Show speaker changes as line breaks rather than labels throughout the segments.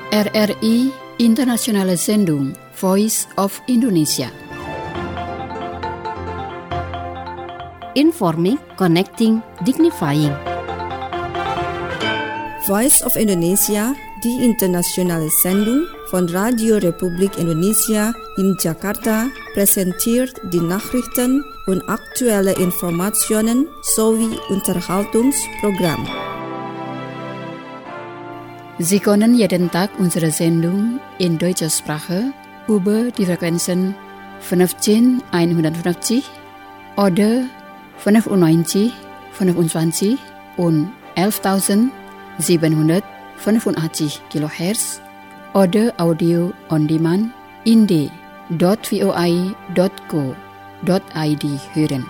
RRI Internationale Sendung Voice of Indonesia.
Informing, connecting, dignifying.
Voice of Indonesia, die internationale Sendung von Radio Republik Indonesia in Jakarta, präsentiert die Nachrichten und aktuelle Informationen sowie Unterhaltungsprogramm.
Sie können jeden Tag unsere Sendung in deutscher Sprache über die Frequenzen 15150 oder 95, 25 und 11.785 kHz oder Audio on Demand in d.voi.co.id hören.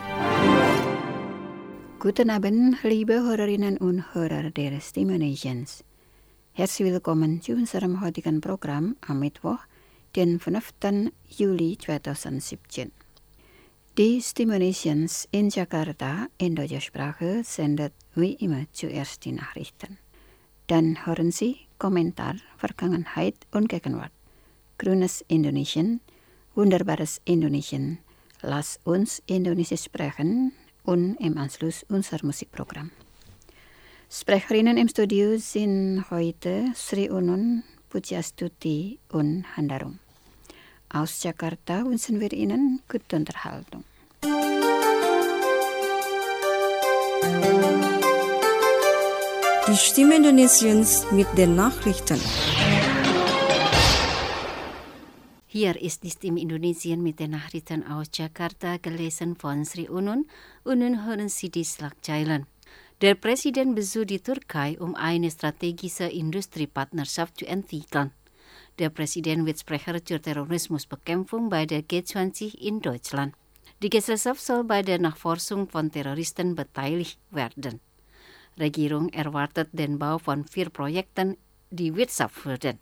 Guten Abend, liebe Hörerinnen und Hörer der Stimulations. Herzlich willkommen zu unserem heutigen Programm am Mittwoch, den 5. Juli 2017. Die Stimulations in Jakarta in deutscher Sprache sendet wie immer zuerst die Nachrichten. Dann hören Sie Kommentar, Vergangenheit und Gegenwart. Grünes Indonesien, wunderbares Indonesien, lass uns Indonesisch sprechen und im Anschluss unser Musikprogramm. Sprecherinnen im Studio sind heute Sri Unun, Pujastuti und Handarum. Aus Jakarta wünschen wir Ihnen gute Unterhaltung.
Die Stimme Indonesiens mit den Nachrichten.
Hier ist die Stimme Indonesien mit den Nachrichten aus Jakarta, gelesen von Sri Unun. Und nun hören Sie die Schlagzeilen. Der Präsident besucht die Türkei, um eine strategische Industriepartnerschaft zu entwickeln. Der Präsident wird Sprecher zur Terrorismusbekämpfung bei der G20 in Deutschland. Die Gesellschaft soll bei der Nachforschung von Terroristen beteiligt werden. Regierung erwartet den Bau von 4 Projekten, die Wirtschaft fördern.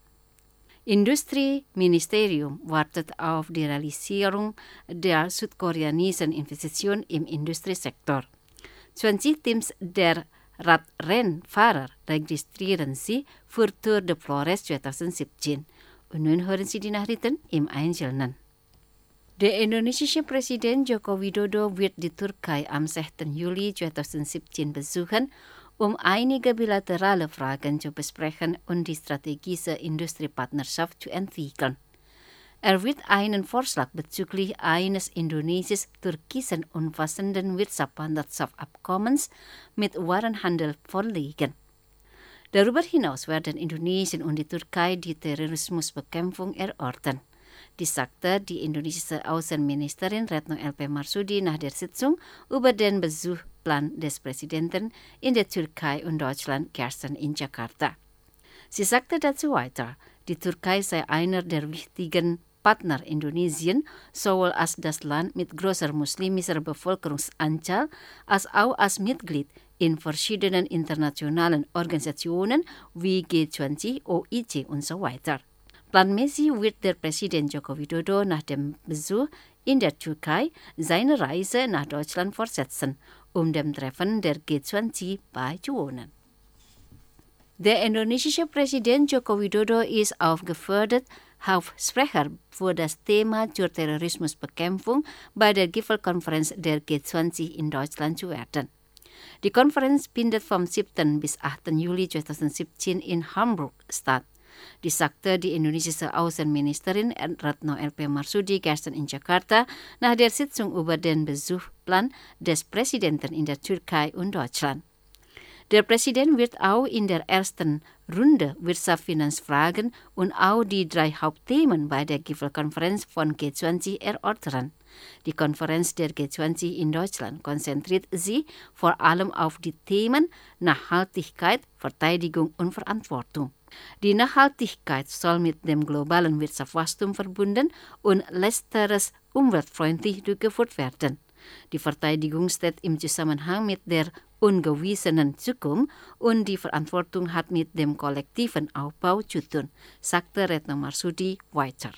Industrieministerium wartet auf die Realisierung der südkoreanischen Investition im Industriesektor. 20 Teams der Radrennfahrer registrieren sich für Tour de Flores 2017. Und nun hören Sie die Nachrichten im Einzelnen. Der indonesische Präsident Joko Widodo wird die Türkei am 6. Juli 2017 besuchen, um einige bilaterale Fragen zu besprechen und die strategische Industriepartnerschaft zu entwickeln. Er wird einen Vorschlag bezüglich eines indonesisch-türkischen umfassenden Wirtschaftspartnerschaftsabkommens mit Warenhandel vorlegen. Darüber hinaus werden Indonesien und die Türkei die Terrorismusbekämpfung erörtern. Dies sagte die indonesische Außenministerin Retno LP Marsudi nach der Sitzung über den Besuchsplan des Präsidenten in der Türkei und Deutschland gestern in Jakarta. Sie sagte dazu weiter, die Türkei sei einer der wichtigen Partner Indonesien, sowohl als das Land mit großer muslimischer Bevölkerungsanzahl als auch als Mitglied in verschiedenen internationalen Organisationen wie G20, OIC und so weiter. Planmäßig wird der Präsident Joko Widodo nach dem Besuch in der Türkei seine Reise nach Deutschland fortsetzen, um dem Treffen der G20 beizuwohnen. Der indonesische Präsident Joko Widodo ist aufgefordert, Hauptsprecher für das Thema zur Terrorismusbekämpfung bei der Gipfelkonferenz der G20 in Deutschland zu werden. Die Konferenz findet vom 7. bis 8. Juli 2017 in Hamburg statt. Dies sagte die indonesische Außenministerin Retno LP Marsudi gestern in Jakarta nach der Sitzung über den Besuchsplan des Präsidenten in der Türkei und Deutschland. Der Präsident wird auch in der ersten Runde Wirtschaftsfinanzfragen und auch die 3 Hauptthemen bei der Gipfelkonferenz von G20 erörtern. Die Konferenz der G20 in Deutschland konzentriert sich vor allem auf die Themen Nachhaltigkeit, Verteidigung und Verantwortung. Die Nachhaltigkeit soll mit dem globalen Wirtschaftswachstum verbunden und letzteres umweltfreundlich durchgeführt werden. Die Verteidigung steht im Zusammenhang mit der ungewissenen Zukunft und die Verantwortung hat mit dem kollektiven Aufbau zu tun, sagte Retno Marsudi weiter.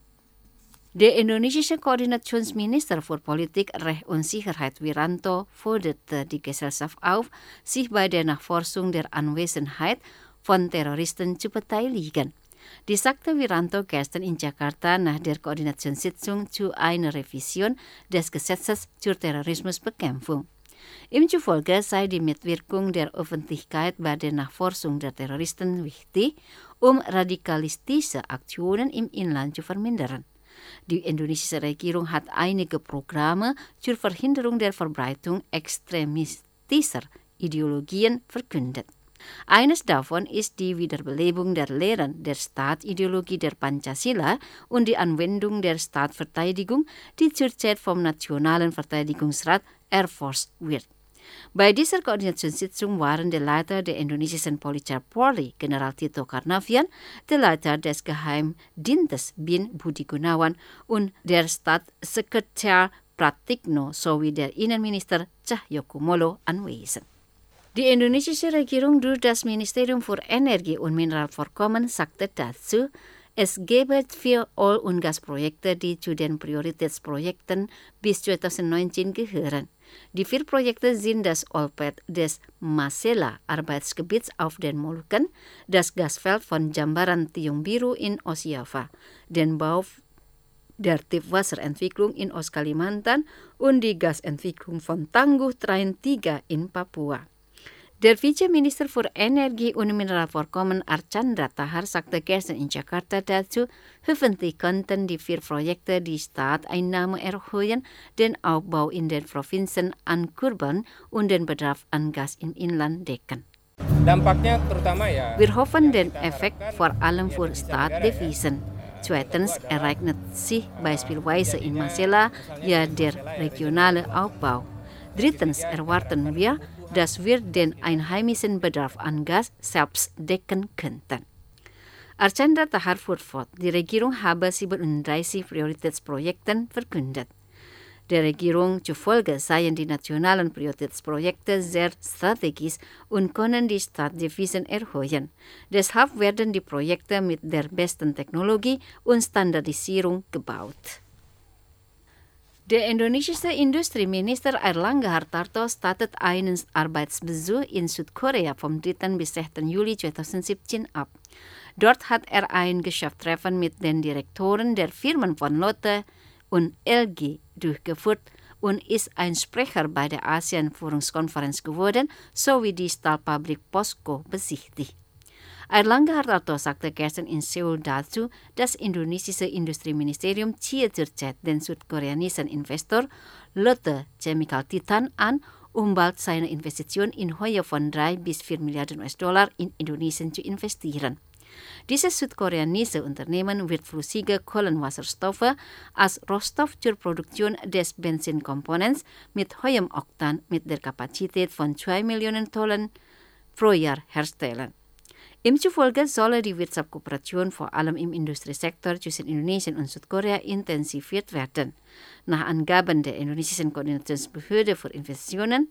Der indonesische Koordinationsminister für Politik, Recht und Sicherheit Wiranto forderte die Gesellschaft auf, sich bei der Nachforschung der Anwesenheit von Terroristen zu beteiligen. Die sagte Wiranto gestern in Jakarta nach der Koordinationssitzung zu einer Revision des Gesetzes zur Terrorismusbekämpfung. Ihm zufolge sei die Mitwirkung der Öffentlichkeit bei der Nachforschung der Terroristen wichtig, um radikalistische Aktionen im Inland zu vermindern. Die indonesische Regierung hat einige Programme zur Verhinderung der Verbreitung extremistischer Ideologien verkündet. Eines davon ist die Wiederbelebung der Lehren der Staatideologie der Pancasila und die Anwendung der Staatsverteidigung, die zurzeit vom Nationalen Verteidigungsrat erforscht wird. Bei dieser Koordinationssitzung waren der Leiter der indonesischen Polizei Polri, General Tito Karnavian, der Leiter des Geheimdienstes Bin Budi Gunawan und der Staatssekretär Pratikno sowie der Innenminister Cahyokumolo anwesend. Die indonesische Regierung durch das Ministerium für Energie und Mineralvorkommen sagte dazu, es gebe 4 Öl- und Gasprojekte, die zu den Prioritätsprojekten bis 2019 gehören. Die 4 Projekte sind das Ölfeld des Masela-Arbeitsgebiets auf den Molukken, das Gasfeld von Jambaran Tiung Biru in Ostjava, den Bau der Tiefwasserentwicklung in Ostkalimantan und die Gasentwicklung von Tangguh Train 3 in Papua. Der Vizeminister für Energie und Mineralvorkommen Archandra Tahar sagte gestern in Jakarta dazu, hoffentlich könnten die 4 Projekte die Staatseinnahmen erhöhen, den Aufbau in den Provinzen ankurbeln und den Bedarf an Gas im Inland decken.
Dampaknya terutama
Wir hoffen den Effekt vor allem für Staatsdevisen. Zweitens ereignet sich beispielsweise in Masela der regionale Aufbau. Drittens erwarten wir, dass wir den einheimischen Bedarf an Gas selbst decken könnten. Archandra Tahar fuhr fort, die Regierung habe 37 Prioritätsprojekte verkündet. Der Regierung zufolge seien die nationalen Prioritätsprojekte sehr strategisch und können die Staatsdevisen erhöhen. Deshalb werden die Projekte mit der besten Technologie und Standardisierung gebaut. Der indonesische Industrieminister Airlangga Hartarto startet einen Arbeitsbesuch in Südkorea vom 3. bis 6. Juli 2017 ab. Dort hat er ein Geschäftstreffen mit den Direktoren der Firmen von Lotte und LG durchgeführt und ist ein Sprecher bei der ASEAN-Führungskonferenz geworden, sowie die Stahlfabrik POSCO besichtigt. Airlangga Hartarto sagte gestern in Seoul dazu, das indonesische Industrieministerium ziehe zurzeit den südkoreanischen Investor Lotte Chemical Titan an, um bald seine Investition in Höhe von 3 bis 4 Milliarden US-Dollar in Indonesien zu investieren. Dieses südkoreanische Unternehmen wird flüssige Kohlenwasserstoffe als Rohstoff zur Produktion des Benzinkomponents mit hohem Oktan mit der Kapazität von 2 Millionen Tonnen pro Jahr herstellen. Ihm zufolge solle die Wirtschaftskooperation vor allem im Industriesektor zwischen Indonesien und Südkorea intensiviert werden. Nach Angaben der indonesischen Koordinationsbehörde für Investitionen,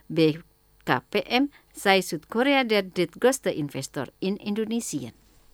BKPM, sei Südkorea der drittgrößte Investor in Indonesien.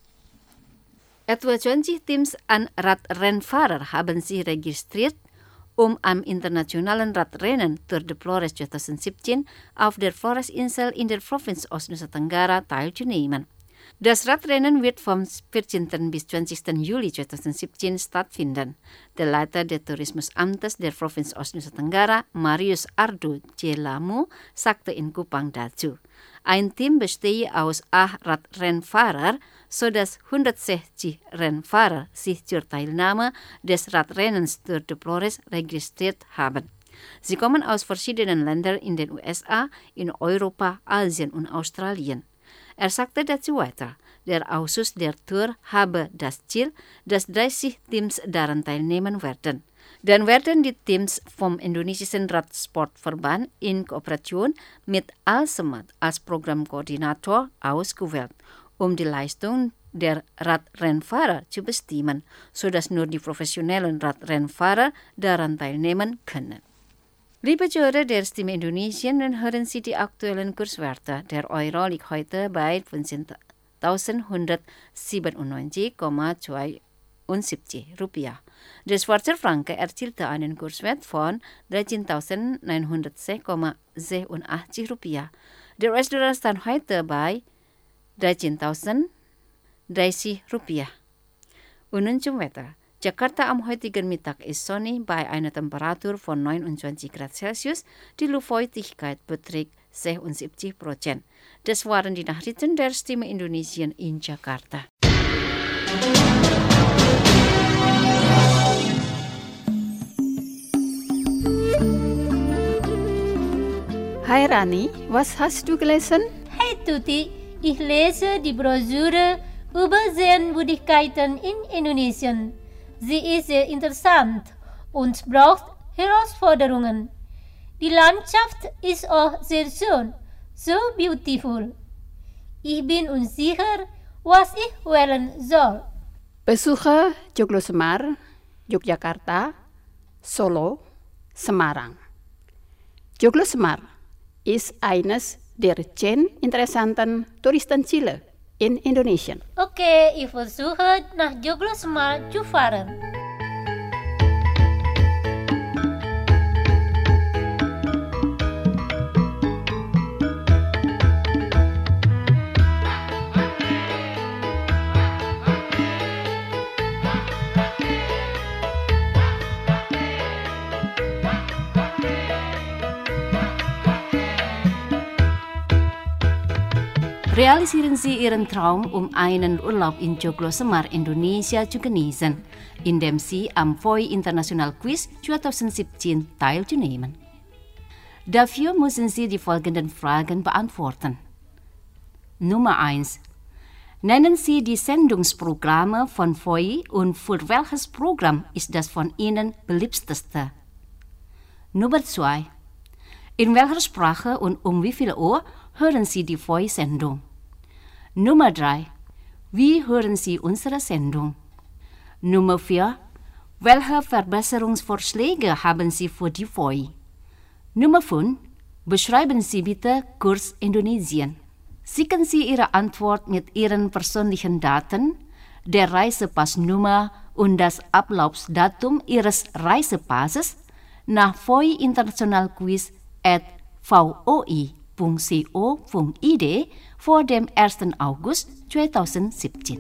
Etwa 20 Teams an Radrennfahrer haben sich registriert, um am internationalen Radrennen Tour de Flores 2017 auf der Floresinsel in der Provinz Ostnusa Tenggara teilzunehmen. Das Radrennen wird vom 14. bis 20. Juli 2017 stattfinden. Der Leiter des Tourismusamtes der Provinz Ostnusa Tenggara, Marius Ardu Celamu, sagte in Kupang dazu. Ein Team bestehe aus 8 Radrennfahrer, sodass 160 Rennfahrer sich zur Teilnahme des Radrennens Tour de Flores registriert haben. Sie kommen aus verschiedenen Ländern in den USA, in Europa, Asien und Australien. Er sagte dazu weiter, der Ausschuss der Tour habe das Ziel, dass 30 Teams daran teilnehmen werden. Dann werden die Teams vom indonesischen Radsportverband in Kooperation mit Alsemat als Programmkoordinator ausgewählt, um die Leistung der Radrennfahrer zu bestimmen, sodass nur die professionellen Radrennfahrer daran teilnehmen können. Liebe Zuhörer der Stimme Indonesien, nun hören Sie die aktuellen Kurswerte. Der Euro liegt heute bei 15.197,72 Rupiah. Der Schweizer Franken erzielte einen Kurswert von 13.906,87 Rupiah. Der US-Dollar stand heute bei 13.906,87 Rupiah. Unten Wetter. Jakarta am heutigen Mittag ist sonnig bei einer Temperatur von 29 Grad Celsius. Die Luftfeuchtigkeit beträgt 76%. Das waren die Nachrichten der Stimme Indonesien in Jakarta.
Hai Rani, was hast du gelesen?
Hey Tuti, ich lese die Broschüre über Sehenswürdigkeiten in Indonesien. Sie ist sehr interessant und braucht Herausforderungen. Die Landschaft ist auch sehr schön, so beautiful. Ich bin unsicher, was ich wählen soll.
Besuche Joglo Semar, Yogyakarta, Solo, Semarang. Joglo Semar ist eines der 10 interessanten Touristenziele in Indonesien.
Okay, ich versuche nach Joglo Semar zu fahren.
Realisieren Sie Ihren Traum, einen Urlaub in Joglo Semar, Indonesia zu genießen, indem Sie am FOI International Quiz 2017 teilnehmen. Dafür müssen Sie die folgenden Fragen beantworten. Nummer 1. Nennen Sie die Sendungsprogramme von FOI und für welches Programm ist das von Ihnen beliebteste? Nummer 2. In welcher Sprache und um wie viel Uhr hören Sie die FOI-Sendung? Nummer 3. Wie hören Sie unsere Sendung? Nummer 4. Welche Verbesserungsvorschläge haben Sie für die FOI? Nummer 5. Beschreiben Sie bitte Kurs Indonesien. Schicken Sie Ihre Antwort mit Ihren persönlichen Daten, der Reisepassnummer und das Ablaufsdatum Ihres Reisepasses nach FOI International Quiz @voi.co.id vor dem 1. August 2017.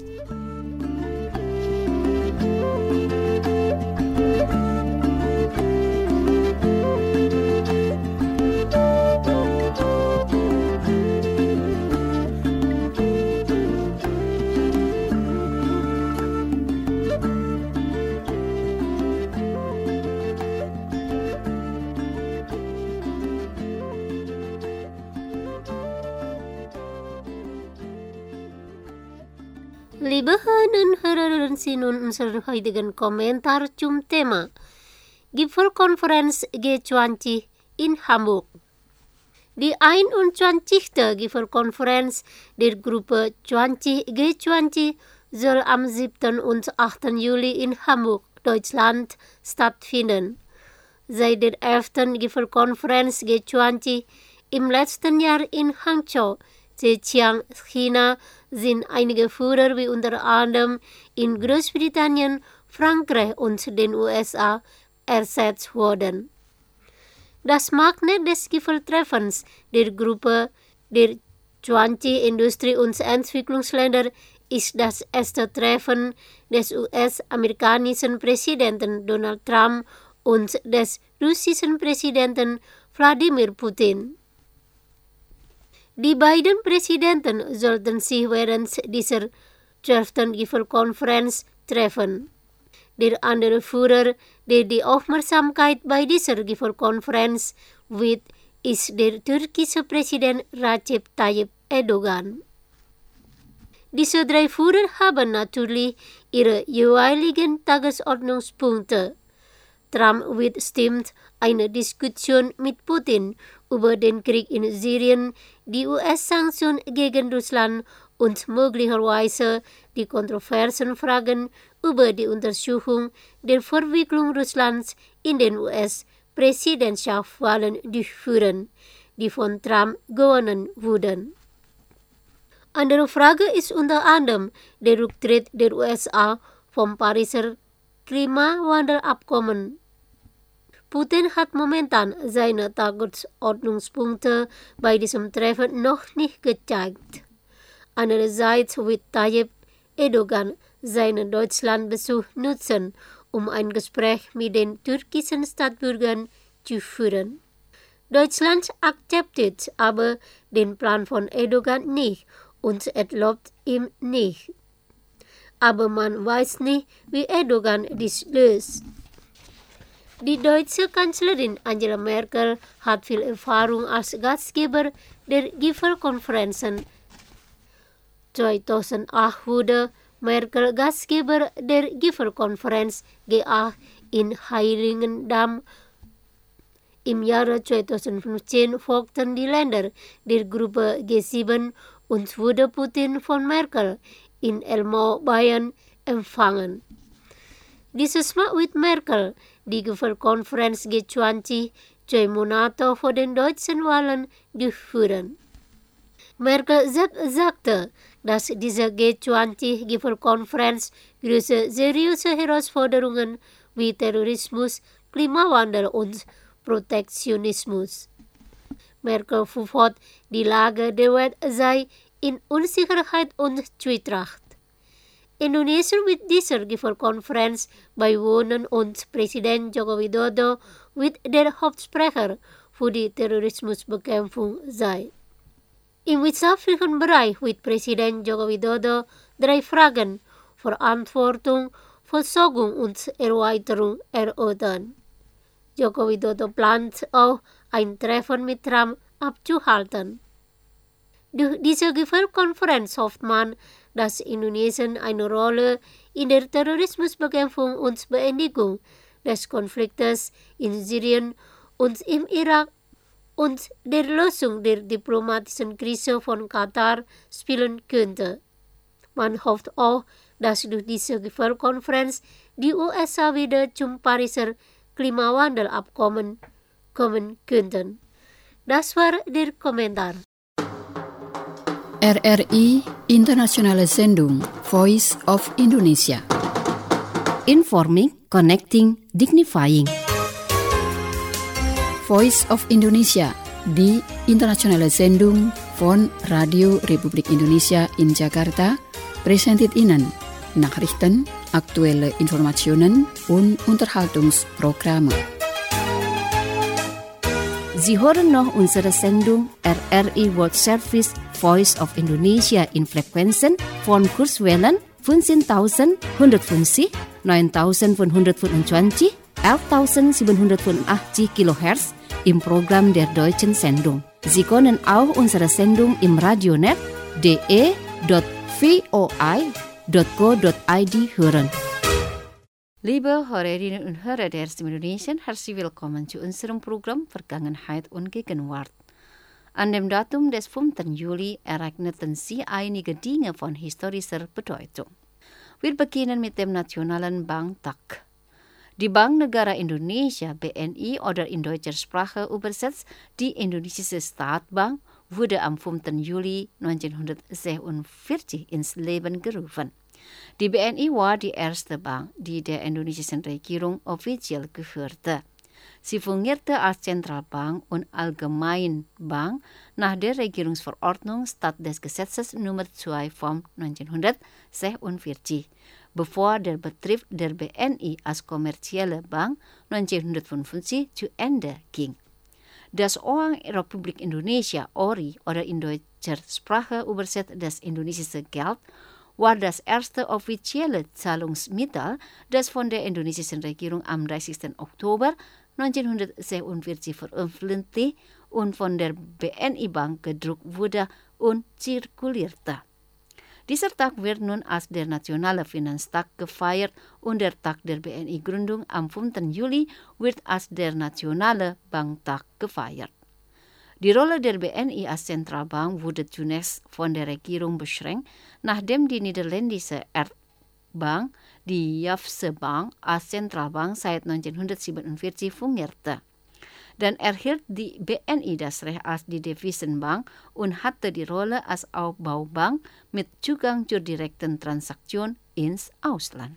Liebe Hörerinnen und Hörer, Sie nun unseren heutigen Kommentar zum Thema Gipfelkonferenz G20 in Hamburg. Die 21. Gipfelkonferenz der Gruppe G20 soll am 7. und 8. Juli in Hamburg, Deutschland, stattfinden. Seit der 11. Gipfelkonferenz G20 im letzten Jahr in Hangzhou, Zhejiang, China, sind einige Führer wie unter anderem in Großbritannien, Frankreich und den USA ersetzt worden. Das Magnet des Gipfeltreffens der Gruppe der 20 Industrie- und Entwicklungsländer ist das erste Treffen des US-amerikanischen Präsidenten Donald Trump und des russischen Präsidenten Wladimir Putin. Die beiden Präsidenten sollten sich während dieser 12. Gipfelkonferenz treffen. Der andere Führer, der die Aufmerksamkeit bei dieser Gipfelkonferenz wird, ist der türkische Präsident Recep Tayyip Erdogan. Diese 3 Führer haben natürlich ihre jeweiligen Tagesordnungspunkte. Trump bestimmt eine Diskussion mit Putin über den Krieg in Syrien, die US-Sanktionen gegen Russland und möglicherweise die kontroversen Fragen über die Untersuchung der Verwicklung Russlands in den US-Präsidentschaftswahlen durchführen, die von Trump gewonnen wurden. Andere Frage ist unter anderem der Rücktritt der USA vom Pariser Klimawandelabkommen. Putin hat momentan seine Tagesordnungspunkte bei diesem Treffen noch nicht gezeigt. Andererseits wird Tayyip Erdogan seinen Deutschlandbesuch nutzen, um ein Gespräch mit den türkischen Staatsbürgern zu führen. Deutschland akzeptiert aber den Plan von Erdogan nicht und erlaubt ihm nicht. Aber man weiß nicht, wie Erdogan dies löst. Die deutsche Kanzlerin Angela Merkel hat viel Erfahrung als Gastgeber der Gipfelkonferenzen. 2008 wurde Merkel Gastgeber der Gipfelkonferenz G8 in Heiligendamm. Im Jahre 2015 folgten die Länder der Gruppe G7 und wurde Putin von Merkel in Elmau, Bayern, empfangen. Dieses Mal mit Merkel die Gipfelkonferenz G20 2 Monate vor den deutschen Wahlen durchführen. Merkel selbst sagte, dass diese G20-Gipfelkonferenz große seriöse Herausforderungen wie Terrorismus, Klimawandel und Protektionismus. Merkel fort, die Lage der Welt sei in Unsicherheit und Zwietracht. Indonesien wird dieser Gipfelkonferenz beiwohnen und Präsident Joko Widodo wird der Hauptsprecher für die Terrorismusbekämpfung sein. Im wirtschaftlichen Bereich wird Präsident Joko Widodo 3 Fragen Verantwortung, Versorgung und Erweiterung erörtern. Joko Widodo plant auch ein Treffen mit Trump abzuhalten. Durch diese Gipfelkonferenz hofft man, dass Indonesien eine Rolle in der Terrorismusbekämpfung und Beendigung des Konfliktes in Syrien und im Irak und der Lösung der diplomatischen Krise von Katar spielen könnte. Man hofft auch, dass durch diese Gipfelkonferenz die USA wieder zum Pariser Klimawandelabkommen kommen könnten. Das war der Kommentar.
RRI Internationale Sendung Voice of Indonesia.
Informing, connecting, dignifying.
Voice of Indonesia, die internationale Sendung von Radio Republik Indonesia in Jakarta, präsentiert Ihnen Nachrichten, aktuelle Informationen und Unterhaltungsprogramme.
Sie hören noch unsere Sendung RRI World Service Voice of Indonesia in Frequenzen von Kurzwellen 15.150, 9.525, 11.785 kHz im Programm der deutschen Sendung. Sie können auch unsere Sendung im Radionet de.voi.co.id hören. Liebe Hörerinnen und Hörer der Stimme Indonesien, herzlich willkommen zu unserem Programm Vergangenheit und Gegenwart. An dem Datum des 5. Juli ereigneten sich einige Dinge von historischer Bedeutung. Wir beginnen mit dem Nationalen Banktag. Die Bank Negara Indonesia, BNI oder in deutscher Sprache übersetzt die Indonesische Staatsbank, wurde am 5. Juli 1946 ins Leben gerufen. Die BNI war die erste Bank, die der indonesischen Regierung offiziell gehörte. Sie fungierte als Zentralbank und Allgemeinbank nach der Regierungsverordnung statt des Gesetzes Nummer 2 von 1946, bevor der Betrieb der BNI als kommerzielle Bank 1955 zu Ende ging. Das Uang Republik Indonesia, ORI, oder in deutscher Sprache übersetzt das indonesische Geld, war das erste offizielle Zahlungsmittel, das von der indonesischen Regierung am 30. Oktober 1946 veröffentlicht und von der BNI-Bank gedruckt wurde und zirkulierte. Dieser Tag wird nun als der Nationale Finanztag gefeiert und der Tag der BNI-Gründung am 5. Juli wird als der Nationale Banktag gefeiert. Die Rolle der BNI als Zentralbank wurde zunächst von der Regierung beschränkt, nachdem die niederländische Erdbank, die Jafse Bank, als Zentralbank seit 1947 fungierte. Dann erhielt die BNI das Recht als die Devisenbank und hatte die Rolle als Aufbaubank mit Zugang zur direkten Transaktion ins Ausland.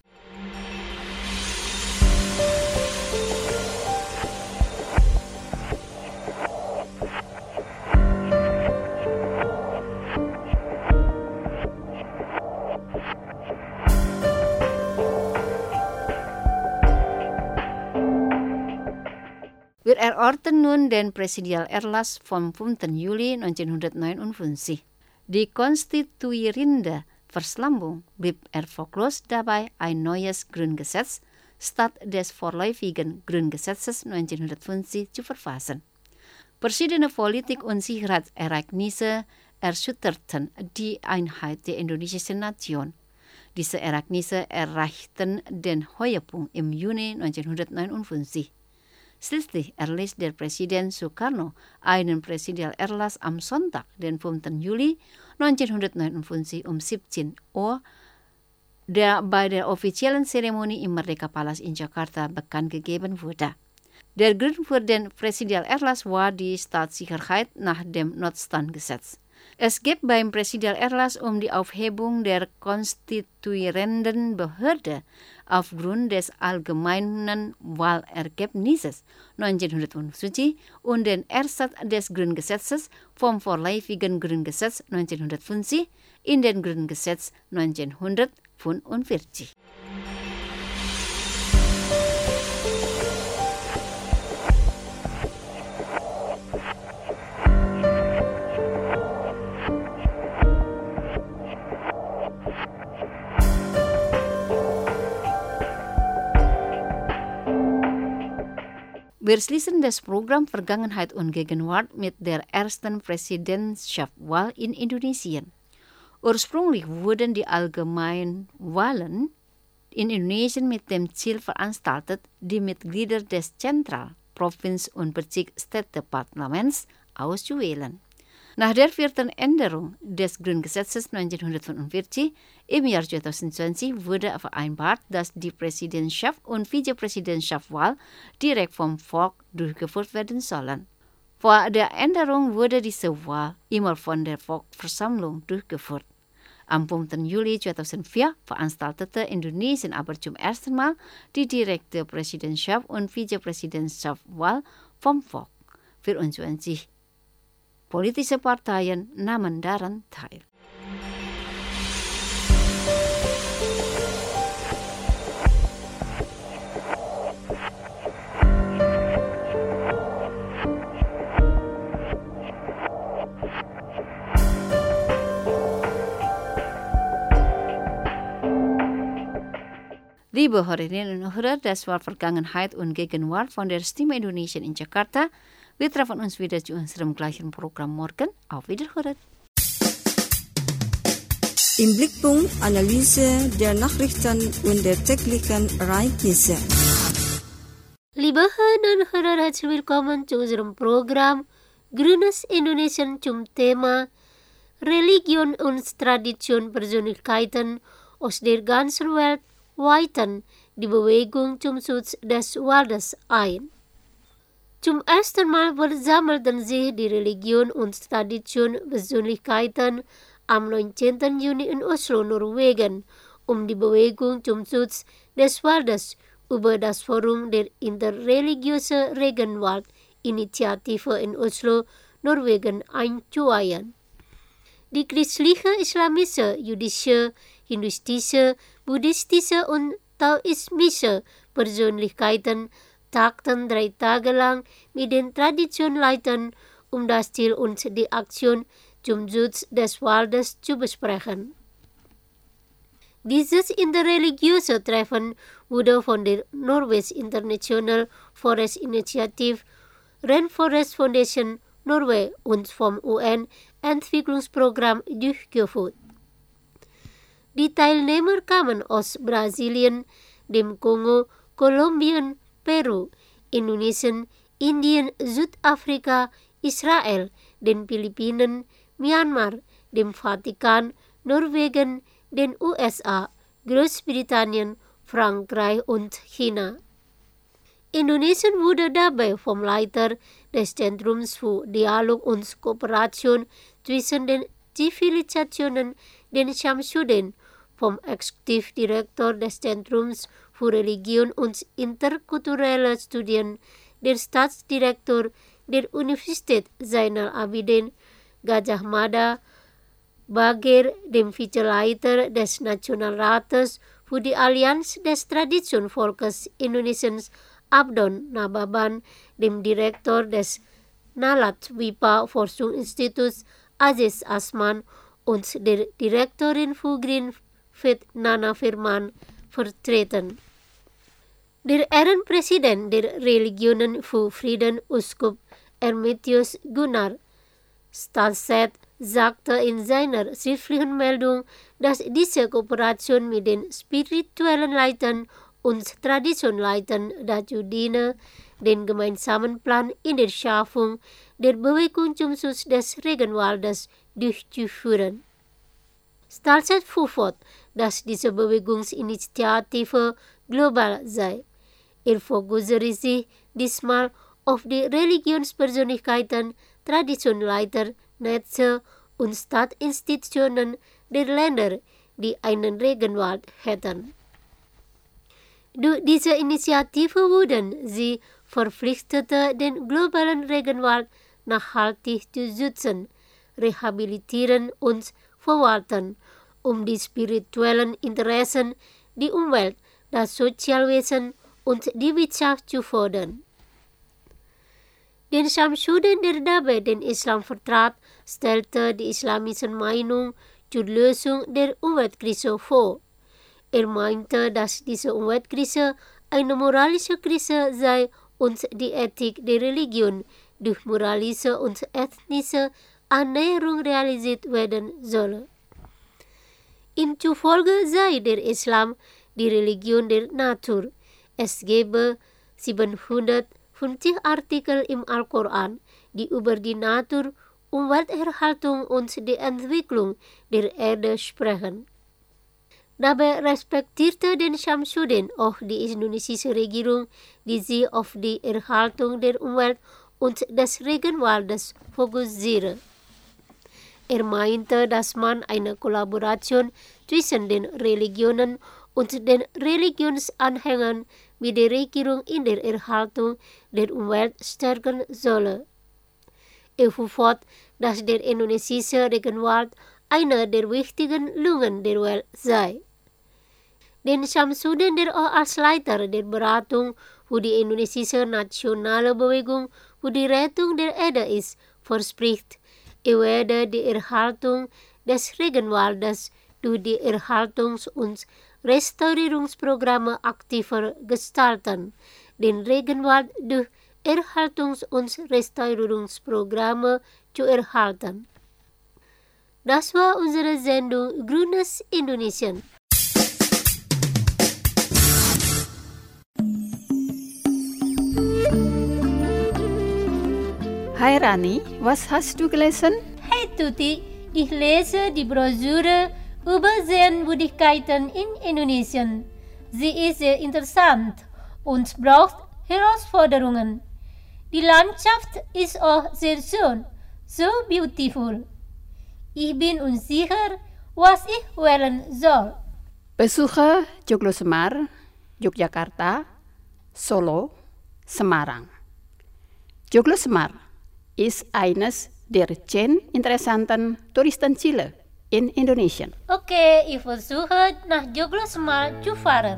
Wir erörtern nun den Präsidialerlass vom 5. Juli 1959. Die konstituierende Versammlung blieb erfolglos dabei, ein neues Grundgesetz statt des vorläufigen Grundgesetzes 1950 zu verfassen. Verschiedene Politik- und Sicherheitsereignisse erschütterten die Einheit der indonesischen Nation. Diese Ereignisse erreichten den Höhepunkt im Juni 1959. Schließlich erließ der Präsident Sukarno einen Präsidialerlass am Sonntag, den 5. Juli 1959 um 17 Uhr, der bei der offiziellen Zeremonie im Merdeka-Palace in Jakarta bekannt gegeben wurde. Der Grund für den Präsidialerlass war die Staatssicherheit nach dem Notstandgesetz. Es geht beim Präsidialerlass um die Aufhebung der konstituierenden Behörde aufgrund des allgemeinen Wahlergebnisses 1950 und den Ersatz des Grundgesetzes vom vorläufigen Grundgesetz 1950 in den Grundgesetz 1945. Wir schließen das Programm Vergangenheit und Gegenwart mit der ersten Präsidentschaftswahl in Indonesien. Ursprünglich wurden die allgemeinen Wahlen in Indonesien mit dem Ziel veranstaltet, die Mitglieder des Zentral-, Provinz- und Bezirksstädteparlaments auszuwählen. Nach der 4. Änderung des Grundgesetzes 1945 im Jahr 2020 wurde vereinbart, dass die Präsidentschaft- und Vizepräsidentschaftswahl direkt vom Volk durchgeführt werden sollen. Vor der Änderung wurde diese Wahl immer von der Volksversammlung durchgeführt. Am 5. Juli 2004 veranstaltete Indonesien aber zum ersten Mal die direkte Präsidentschaft- und Vizepräsidentschaftswahl vom Volk. 24 politische Parteien nahmen daran teil. Liebe Hörerinnen und Hörer, das war Vergangenheit und Gegenwart von der Stimme Indonesien in Jakarta. Wir treffen uns wieder zu unserem gleichen Programm morgen. Auf Wiederhören.
Im Blickpunkt Analyse der Nachrichten und der täglichen Ereignisse.
Liebe Hörerinnen und Hörer, herzlich willkommen zu unserem Programm Grünes Indonesien zum Thema Religion und Tradition Persönlichkeiten aus der ganzen Welt weiten die Bewegung zum Schutz des Waldes ein. Zum ersten Mal versammelten sich die Religion und Tradition Persönlichkeiten am 19. Juni in Oslo, Norwegen, um die Bewegung zum Schutz des Waldes über das Forum der interreligiösen Regenwald-Initiative in Oslo, Norwegen einzuweihen. Die christliche, islamische, jüdische, hinduistische, buddhistische und taoismische Persönlichkeiten tagten 3 Tage lang mit den Traditionleitern, um das Ziel und die Aktion zum Schutz des Waldes zu besprechen. Dieses interreligiöse Treffen wurde von der Norway's International Forest Initiative, Rainforest Foundation Norway und vom UN-Entwicklungsprogramm durchgeführt. Die Teilnehmer kamen aus Brasilien, dem Kongo, Kolumbien, Peru, Indonesien, Indien, Südafrika, Israel, den Philippinen, Myanmar, dem Vatikan, Norwegen, den USA, Großbritannien, Frankreich und China. Indonesien wurde dabei vom Leiter des Zentrums für Dialog und Kooperation zwischen den Zivilisationen, den Shamsuddin, vom Exekutivdirektor des Zentrums für Religion und interkulturelle Studien, der Staatsdirektor der Universität Zainal Abidin, Gajah Mada, Bagir, dem Vizeleiter des Nationalrates für die Allianz des Traditionvolkes Indonesiens, Abdon Nababan, dem Direktor des Nalat Vipa Forschungsinstituts Aziz Asman und der Direktorin für Greenfit Nana Firman vertreten. Der Ehrenpräsident der Religionen für Frieden, Uskup Ermitius Gunnar Stalseth, sagte in seiner schriftlichen Meldung, dass diese Kooperation mit den spirituellen Leitern und Traditionleitern dazu diene, den gemeinsamen Plan in der Schaffung der Bewegung zum Schutz des Regenwaldes durchzuführen. Stalseth fuhr fort, dass diese Bewegungsinitiative global sei. Er fokussiere sich diesmal auf die Religionspersönlichkeiten, Traditionleiter, Netze und Stadtinstitutionen der Länder, die einen Regenwald hätten. Durch diese Initiative wurden sie verpflichtet, den globalen Regenwald nachhaltig zu schützen, rehabilitieren und verwalten, um die spirituellen Interessen, die Umwelt, das Sozialwesen und die Wirtschaft zu fördern. Den Shamsuddin, der dabei den Islam vertrat, stellte die islamische Meinung zur Lösung der Umweltkrise vor. Er meinte, dass diese Umweltkrise eine moralische Krise sei und die Ethik der Religion durch moralische und ethnische Annäherung realisiert werden solle. Ihm zufolge sei der Islam die Religion der Natur. Es gebe 750 Artikel im Al-Koran, die über die Natur, Umwelterhaltung und die Entwicklung der Erde sprechen. Dabei respektierte den Shamsuddin auch die indonesische Regierung, die sich auf die Erhaltung der Umwelt und des Regenwaldes fokussiere. Er meinte, dass man eine Kollaboration zwischen den Religionen und den Religionsanhängern mit der Regierung in der Erhaltung der Umwelt stärken solle. Er fuhr fort, dass der indonesische Regenwald einer der wichtigen Lungen der Welt sei. Den Shamsuddin, der auch als Leiter der Beratung für die indonesische nationale Bewegung für die Rettung der Erde ist, verspricht, er werde die Erhaltung des Regenwaldes durch die Erhaltungs- und Restaurierungsprogramme aktiver gestalten, den Regenwald durch Erhaltungs- und Restaurierungsprogramme zu erhalten. Das war unsere Sendung Grünes Indonesien.
Hai Rani, was hast du gelesen?
Hey Tuti, ich lese die Broschüre über Sehenswürdigkeiten in Indonesien. Sie ist sehr interessant und braucht Herausforderungen. Die Landschaft ist auch sehr schön, so beautiful. Ich bin unsicher, was ich wählen soll.
Besuche Joglo Semar, Yogyakarta, Solo, Semarang. Joglo Semar ist eines der 10 interessanten Touristenziele in Indonesien.
Okay, ich versuche nach Joglo Semar zu fahren.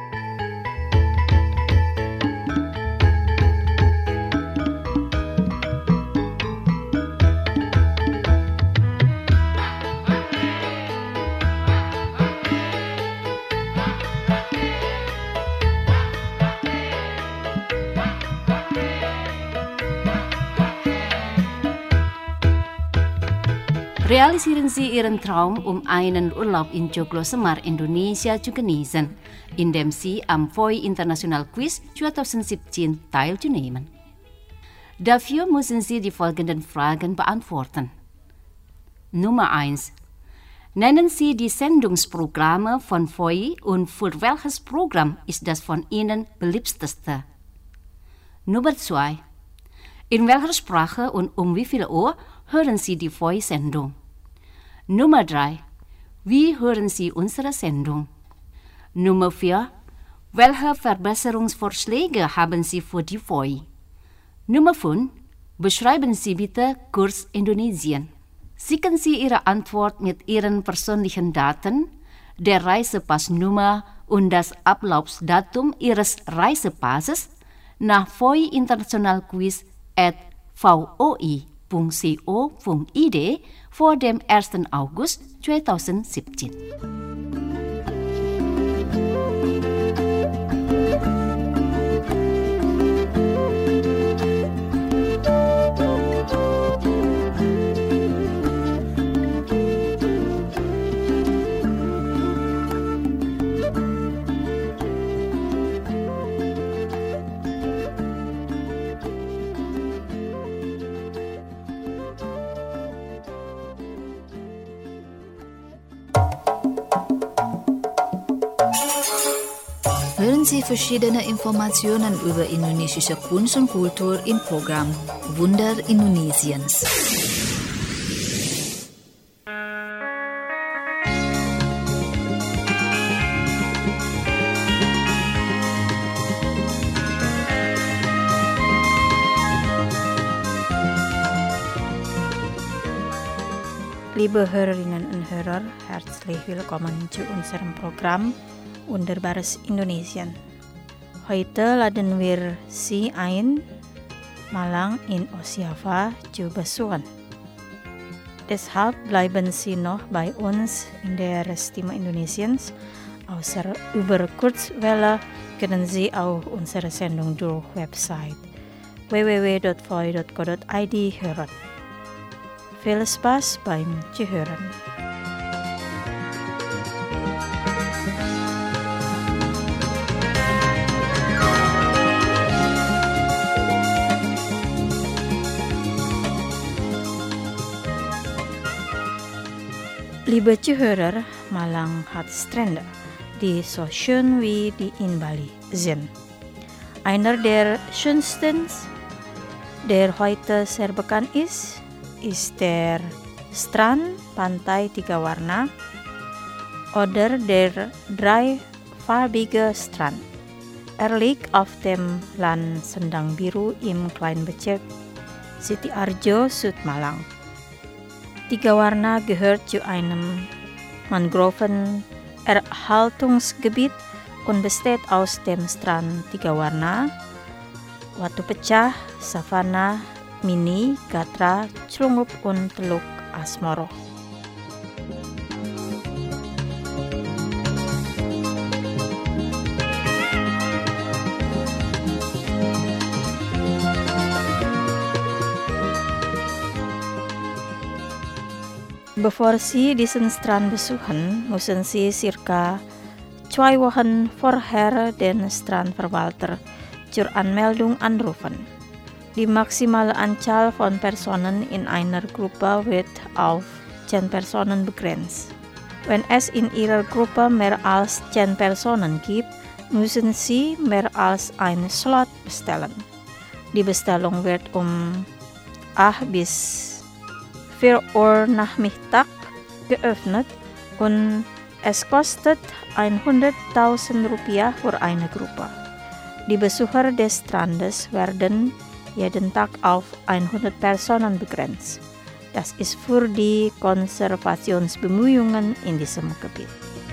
Realisieren Sie Ihren Traum, einen Urlaub in Joglo Semar, Indonesia zu genießen, indem Sie am FOI International Quiz 2017 teilzunehmen. Dafür müssen Sie die folgenden Fragen beantworten. Nummer 1. Nennen Sie die Sendungsprogramme von FOI und für welches Programm ist das von Ihnen beliebteste? Nummer 2. In welcher Sprache und um wie viel Uhr hören Sie die FOI-Sendung? Nummer 3. Wie hören Sie unsere Sendung? Nummer 4. Welche Verbesserungsvorschläge haben Sie für die FOI? Nummer 5. Beschreiben Sie bitte Kurs Indonesien. Schicken Sie Ihre Antwort mit Ihren persönlichen Daten, der Reisepassnummer und das Ablaufsdatum Ihres Reisepasses nach voi.internationalquiz@voi.co.id vor dem 1. August 2017.
Hören Sie verschiedene Informationen über indonesische Kunst und Kultur im Programm Wunder Indonesiens.
Liebe Hörerinnen und Hörer, herzlich willkommen zu unserem Programm Wunderbares Indonesien. Heute laden wir Sie ein, Malang in Osjava zu besuchen. Deshalb bleiben Sie noch bei uns in der Stimme Indonesiens. Außer über Kurzwelle können Sie auch unsere Sendung durch Website www.voi.co.id hören. Viel Spaß beim Zuhören. Liebe Zuhörer, Malang hat Strände, die so schön wie die in Bali sind. Einer der schönsten, der heute sehr bekannt ist der Strand Pantai Tiga Warna oder der dreifarbige Strand. Liegt auf dem Land Sendang Biru im Kleinbezirk Sitiarjo, Südmalang. Tiga Warna gehört zu einem Mangroven-Erhaltungsgebiet und besteht aus dem Strand Tiga Warna, Watu Pecah, Savana, Mini, Gatra, Celungup und Teluk Asmoro. Bevor Sie diesen Strand besuchen, müssen Sie circa 2 Wochen vorher den Strandverwalter zur Anmeldung anrufen. Die maximale Anzahl von Personen in einer Gruppe wird auf 10 Personen begrenzt. Wenn es in Ihrer Gruppe mehr als 10 Personen gibt, müssen Sie mehr als einen Slot bestellen. Die Bestellung wird um 8 bis 4 Uhr Nachmittag geöffnet und es kostet 100.000 Rupiah für eine Gruppe. Die Besucher des Strandes werden jeden Tag auf 100 Personen begrenzt. Das ist für die Konservationsbemühungen in diesem Gebiet.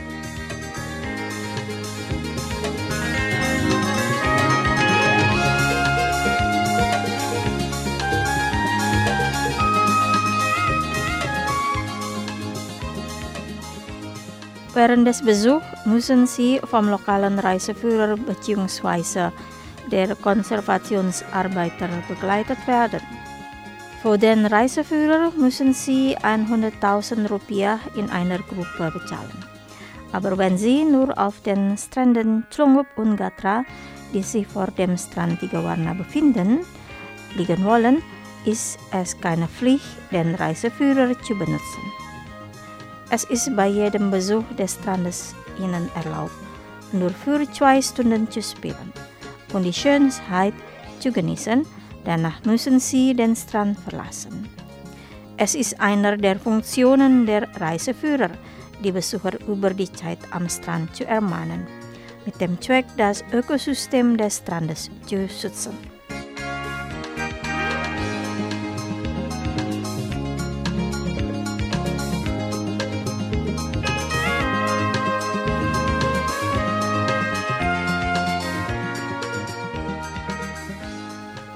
Während des Besuchs müssen Sie vom lokalen Reiseführer bzw. der Konservationsarbeiter begleitet werden. Für den Reiseführer müssen Sie 100.000 Rupiah in einer Gruppe bezahlen. Aber wenn Sie nur auf den Stränden Celungup und Gatra, die sich vor dem Strand Tiga Warna befinden, liegen wollen, ist es keine Pflicht, den Reiseführer zu benutzen. Es ist bei jedem Besuch des Strandes Ihnen erlaubt, nur für 2 Stunden zu spielen und die Schönheit zu genießen. Danach müssen Sie den Strand verlassen. Es ist einer der Funktionen der Reiseführer, die Besucher über die Zeit am Strand zu ermahnen, mit dem Zweck, das Ökosystem des Strandes zu schützen.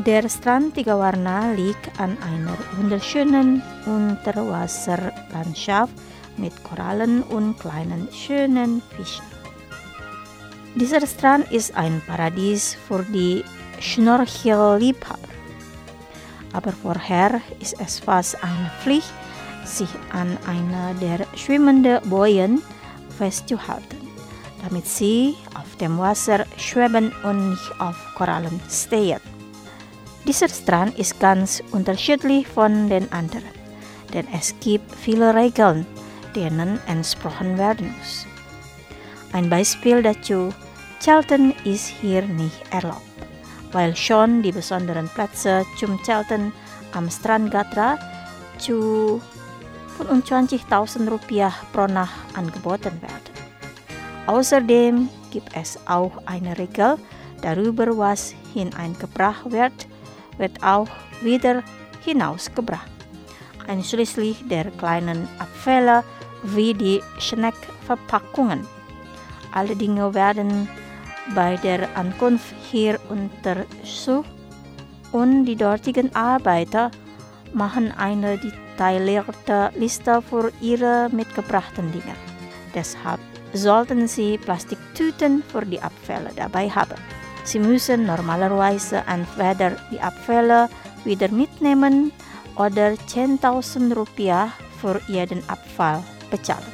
Der Strand Tiga Warna liegt an einer wunderschönen Unterwasserlandschaft mit Korallen und kleinen schönen Fischen. Dieser Strand ist ein Paradies für die Schnorchelliebhaber. Aber vorher ist es fast eine Pflicht, sich an einer der schwimmenden Bojen festzuhalten, damit sie auf dem Wasser schweben und nicht auf Korallen stehen. Dieser Strand ist ganz unterschiedlich von den anderen, denn es gibt viele Regeln, denen entsprochen werden muss. Ein Beispiel dazu: Zelten ist hier nicht erlaubt, weil schon die besonderen Plätze zum Zelten am Strand Gatra zu 25.000 Rupiah pro Nacht angeboten werden. Außerdem gibt es auch eine Regel darüber, was hineingebracht wird auch wieder hinausgebracht, einschließlich der kleinen Abfälle wie die Snackverpackungen. Alle Dinge werden bei der Ankunft hier untersucht und die dortigen Arbeiter machen eine detaillierte Liste für ihre mitgebrachten Dinge. Deshalb sollten Sie Plastiktüten für die Abfälle dabei haben. Sie müssen normalerweise entweder die Abfälle wieder mitnehmen oder 10.000 Rupiah für jeden Abfall bezahlen.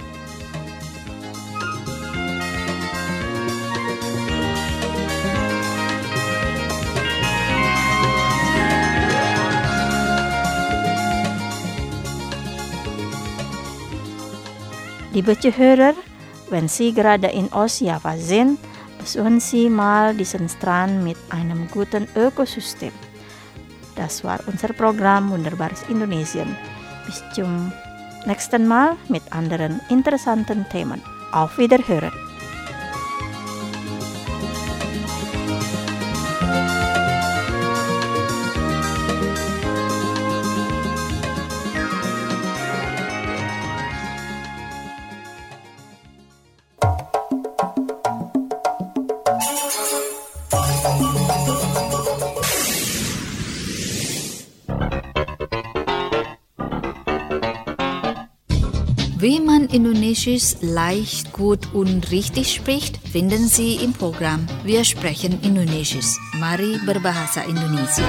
Liebe Zuhörer, wenn Sie gerade in Ostjava sind, besuchen Sie mal diesen Strand mit einem guten Ökosystem. Das war unser Programm Wunderbares Indonesien. Bis zum nächsten Mal mit anderen interessanten Themen. Auf Wiederhören!
Wie man Indonesisch leicht, gut und richtig spricht, finden Sie im Programm Wir sprechen Indonesisch. Mari berbahasa Indonesia.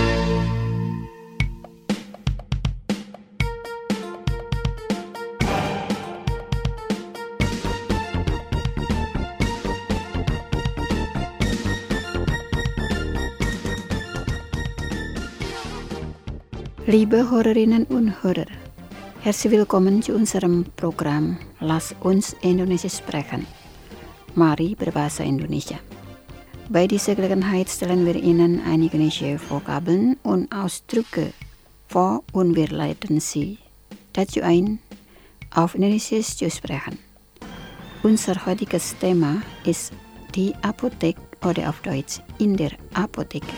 Liebe Hörerinnen und Hörer, herzlich willkommen zu unserem Programm Lass uns Indonesisch sprechen. Mari berbahasa Indonesia. Bei dieser Gelegenheit stellen wir Ihnen einige neue Vokabeln und Ausdrücke vor und wir leiten Sie dazu ein, auf Indonesisch zu sprechen. Unser heutiges Thema ist die Apotheke oder auf Deutsch in der Apotheke.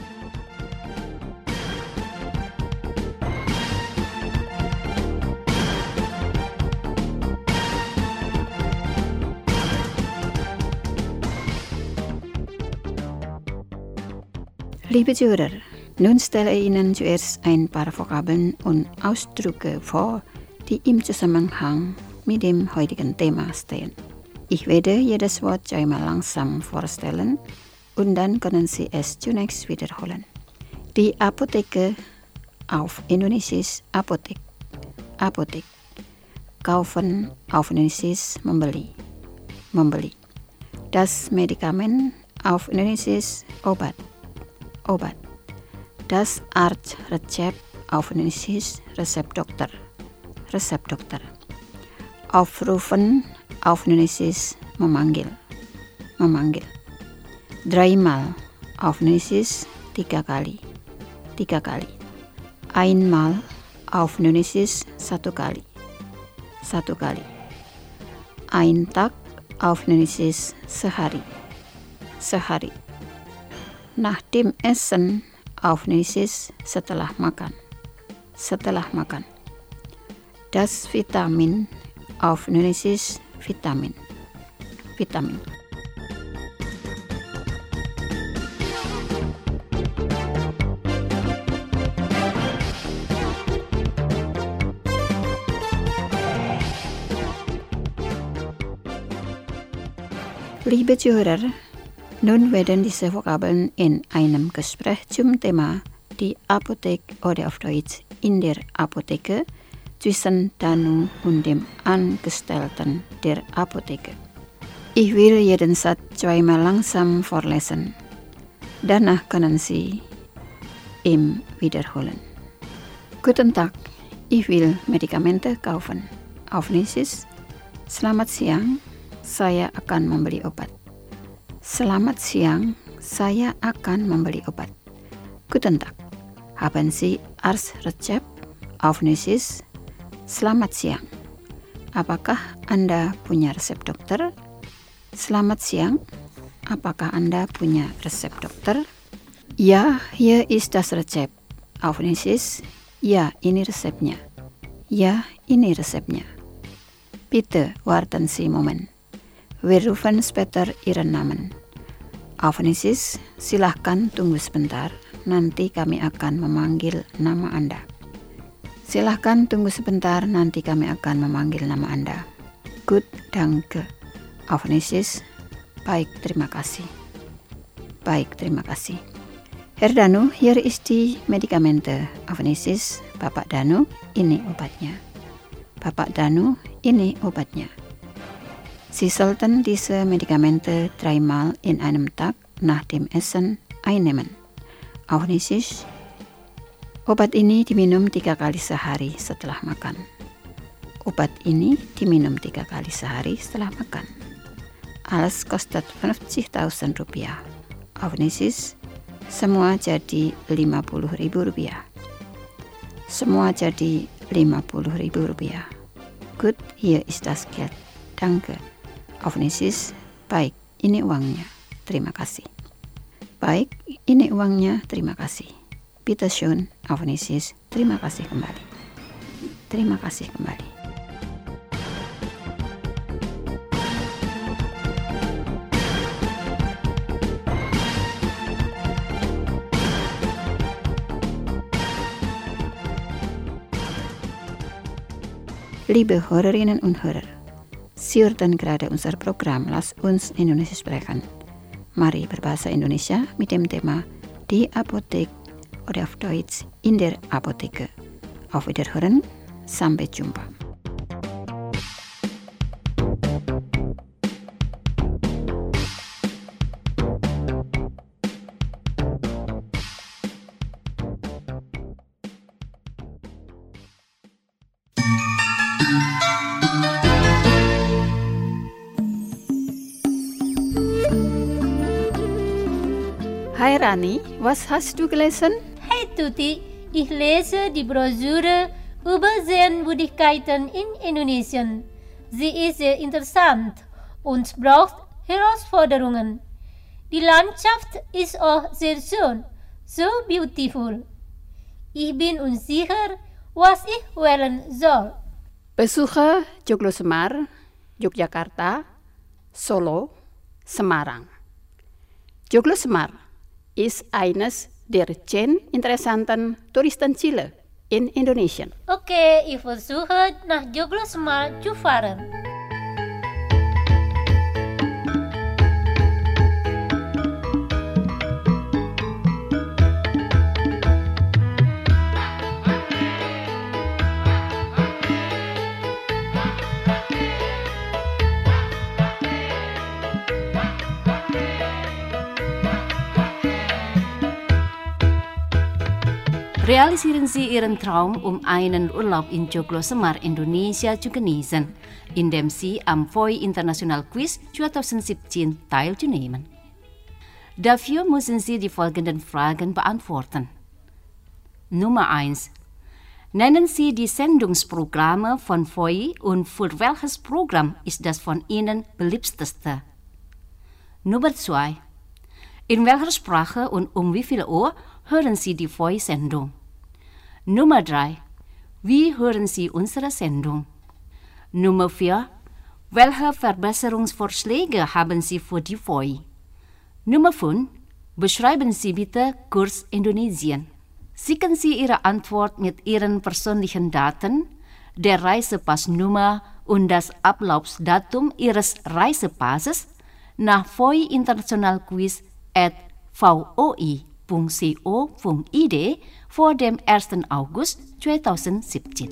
Liebe Zuhörer, nun stelle ich Ihnen zuerst ein paar Vokabeln und Ausdrücke vor, die im Zusammenhang mit dem heutigen Thema stehen. Ich werde jedes Wort einmal langsam vorstellen und dann können Sie es zunächst wiederholen. Die Apotheke, auf Indonesisch Apothek. Apothek. Kaufen, auf Indonesisch membeli. Membeli. Das Medikament, auf Indonesisch Obat. Obat. Das Arztrezept, auf Indonesisch Resepdokter. Resepdokter. Aufrufen, auf Indonesisch memanggil. Memanggil. Dreimal, auf Indonesisch 3 kali. 3 kali. Einmal, auf Indonesisch 1 kali. 1 kali. Ein Tag, auf Indonesisch sehari. Sehari. Nach dem Essen, auf Indonesisch setelah makan. Setelah makan. Das Vitamin, auf Indonesisch Vitamin. Vitamin. Liebe Zuhörer, nun werden diese Vokabeln in einem Gespräch zum Thema die Apotheke oder auf Deutsch in der Apotheke zwischen Danu und dem Angestellten der Apotheke. Ich will jeden Satz zweimal langsam vorlesen. Danach können Sie ihn wiederholen. Guten Tag, ich will Medikamente kaufen. Auf Nächstes. Selamat siang, saya akan membeli obat. Selamat siang, saya akan membeli obat. Guten Tag, haben Sie Arztrezept? Auf Nächstes. Selamat siang, apakah Anda punya resep dokter? Selamat siang, apakah Anda punya resep dokter? Ja, hier ist das Rezept. Auf Nächstes. Ja, ini resepnya. Ja, ini resepnya. Bitte warten Sie Moment. Wir rufen später Ihren Namen. Auf Nächstes, silahkan tunggu sebentar, nanti kami akan memanggil nama Anda. Silahkan tunggu sebentar, nanti kami akan memanggil nama Anda. Gut, danke. Auf Nächstes, baik, terima kasih. Baik, terima kasih. Herr Danu, hier ist die Medikamente. Auf Nächstes, Bapak Danu, ini obatnya. Bapak Danu, ini obatnya. Sie sollten diese Medikamente 3-mal in einem Tag nach dem Essen einnehmen. Auf Nächstes, obat ini diminum 3 kali sehari setelah makan. Obat ini diminum 3 kali sehari setelah makan. Alles kostet 50.000 rupiah. Auf Nächstes, semua jadi 50.000 rupiah. Semua jadi 50.000 rupiah. Gut, hier ist das Geld. Danke. Auf Nächstes, baik, ini uangnya. Terima kasih. Baik, ini uangnya. Terima kasih. Bitte schön, auf Nächstes. Terima kasih kembali. Terima kasih kembali. Liebe Hörerinnen und Hörer, Sie hörten gerade unser Programm Lass uns Indonesisch sprechen. Mari berbahasa Indonesia mit dem Thema Die Apotheke oder auf Deutsch in der Apotheke. Auf Wiederhören, sampai jumpa. Hi Rani, was hast du gelesen?
Hey Tuti, ich lese die Broschüre über Sehenswürdigkeiten in Indonesien. Sie ist sehr interessant und braucht Herausforderungen. Die Landschaft ist auch sehr schön, so beautiful. Ich bin unsicher, was ich wählen soll.
Besuche Joglo Semar, Yogyakarta, Solo, Semarang. Joglo Semar ist eines der 10 interessanten Touristenziele in Indonesien.
Okay, ich versuche nach Joglo Semar zu fahren.
Realisieren Sie Ihren Traum, einen Urlaub in Joglo Semar, Indonesia zu genießen, indem Sie am FOI International Quiz 2017 teilzunehmen. Dafür müssen Sie die folgenden Fragen beantworten. Nummer 1. Nennen Sie die Sendungsprogramme von FOI und für welches Programm ist das von Ihnen beliebteste? Nummer 2. In welcher Sprache und um wie viel Uhr hören Sie die FOI-Sendung? Nummer 3. Wie hören Sie unsere Sendung? Nummer 4. Welche Verbesserungsvorschläge haben Sie für die FOI? Nummer 5. Beschreiben Sie bitte Kurs Indonesien. Schicken Sie Ihre Antwort mit Ihren persönlichen Daten, der Reisepassnummer und das Ablaufsdatum Ihres Reisepasses nach Voi International Quiz @voi.co.id vor dem 1. August 2017.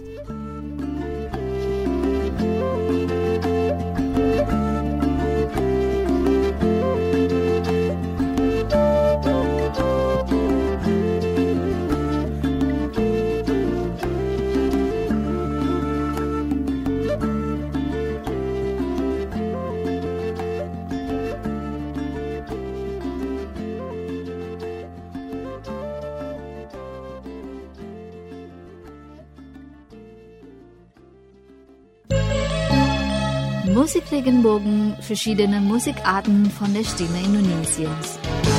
Musikregenbogen, verschiedene Musikarten von der Stimme Indonesiens.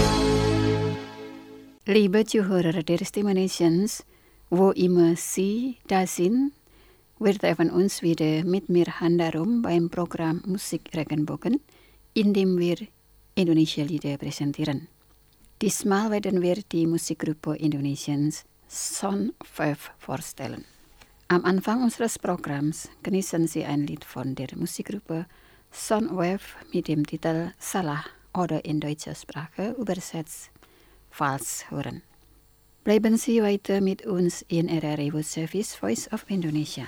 Liebe Zuhörer der Stimme Indonesiens, wo immer Sie da sind, wir treffen uns wieder mit Mirhan Darum beim Programm Musikregenbogen, in dem wir Indonesia-Lieder präsentieren. Diesmal werden wir die Musikgruppe Indonesiens Soundwave vorstellen. Am Anfang unseres Programms genießen Sie ein Lied von der Musikgruppe Soundwave mit dem Titel Salah oder in deutscher Sprache übersetzt Falsch hören. Bleiben Sie weiter mit uns in RRI World Service Voice of Indonesia.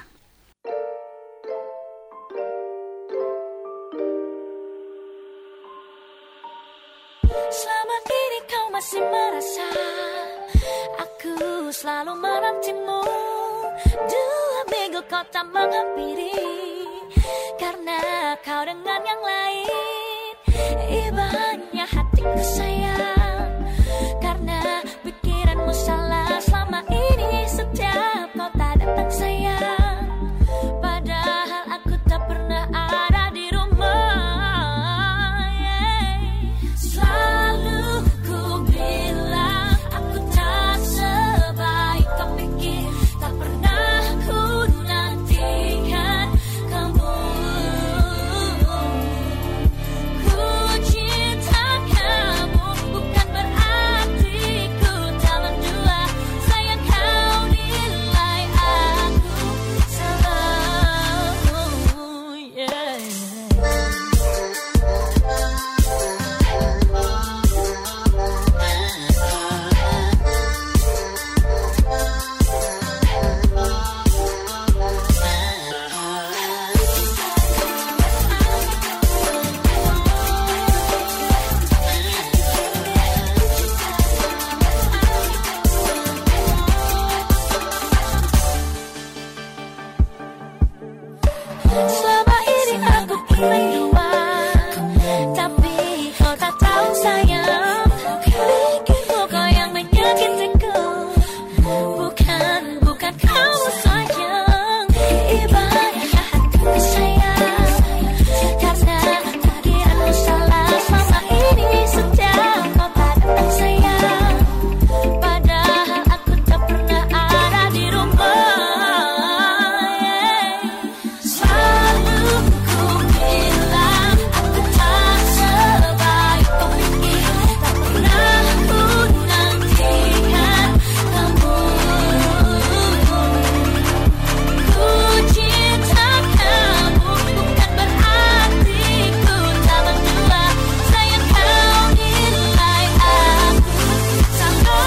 Selama ini kau masih merasa aku selalu menantimu. 2 minggu kau tak menghampiri karena kau dengan yang lain. Ibanya hatiku sayang karena pikiranmu salah selama ini setiap kau tak datang sayang. Padahal aku tak pernah ada di rumah. Selalu ku bilang aku tak sebaik kau pikir. Tak pernah ku nantikan kamu. Ku cinta kamu bukan berarti ku tak mendua. Sayang kau nilai aku selalu. Selama ini aku berdua, tapi kau tak tahu sayang. Bikinmu kau yang menyakitiku, bukan kamu sayang. Ibaratnya hatiku sayang karena pikiranmu salah selama ini setiap kau tak datang sayang. Padahal aku tak pernah ada di rumah. Selalu ku bilang aku tak sebaik kau pikir. Tak pernah ku nantikan kamu. Ku cinta kamu bukan berarti ku tak mendua. Sayang kau nilai aku sama.